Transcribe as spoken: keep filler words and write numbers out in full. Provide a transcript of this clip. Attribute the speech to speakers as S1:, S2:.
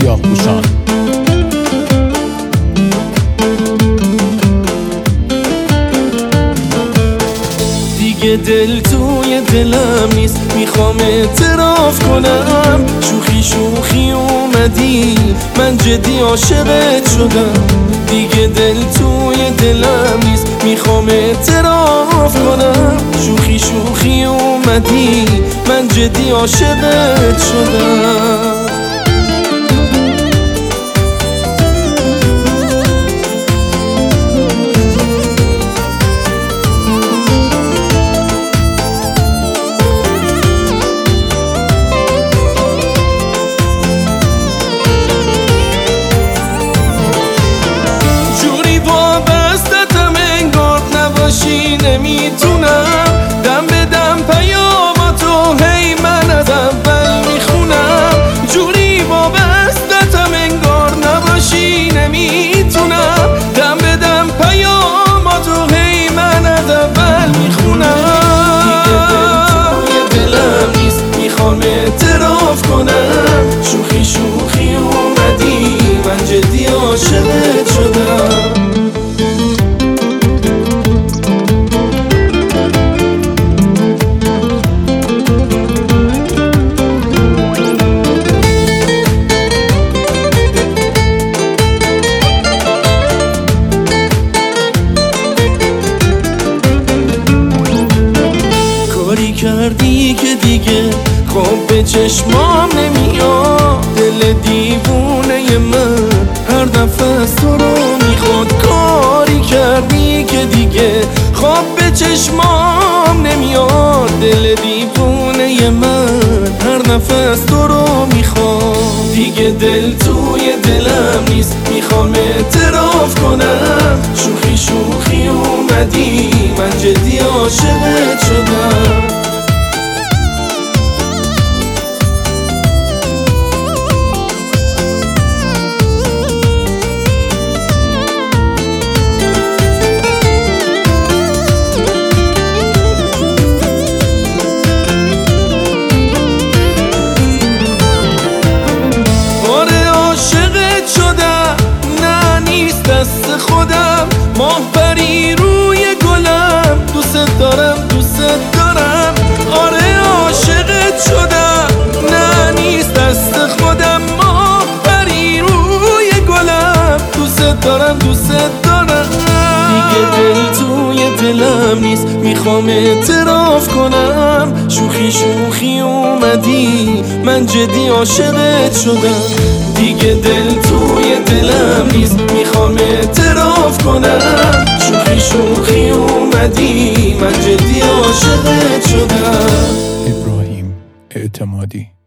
S1: سیاه پوشان.
S2: دیگه دل توی دلم نیست، میخوام اعتراف کنم. شوخی شوخی اومدی، من جدی عاشقت شدم. دیگه دل توی دلم نیست، میخوام اعتراف کنم. شوخی شوخی اومدی، من جدی عاشقت شدم. نمیتونم دم به دم پیاماتو هی من از اول میخونم. جوری وابستتم انگار نباشی. نمیتونم دم به دم پیاماتو هی من از اول میخونم. دیگه دل توی دلم نیست، میخوام اعتراف کنم. شوخی شوخی اومدی، من جدی عاشقت شدم. کردی که دیگه خواب به چشمام نمیاد. دل دیوونه من هر دفعه از تو رو میخواد. کاری کردی که دیگه خواب به چشمام نمیاد. دل دیوونه من هر دفعه از تو رو میخواد. دیگه دل توی دلم نیست، میخوام اعتراف کنم. شوخی شوخی اومدی، من جدی عاشقت شدم. دست خودم ماه پری روی گلم. دوست دارم دوست دارم، آره عاشقت شدم. نه نیست دست خودم ماه پری روی گلم. دوست دارم دوست دارم. دیگه دل توی دلم نیست، میخوام اعتراف کنم. شوخی شوخی اومدی، من جدی عاشقت شدم. دیگه دل توی دلم نیست، میخوام اعتراف کنم. شوخی شوخی اومدی، من جدی عاشقت شدم.
S1: ابراهیم اعتمادی.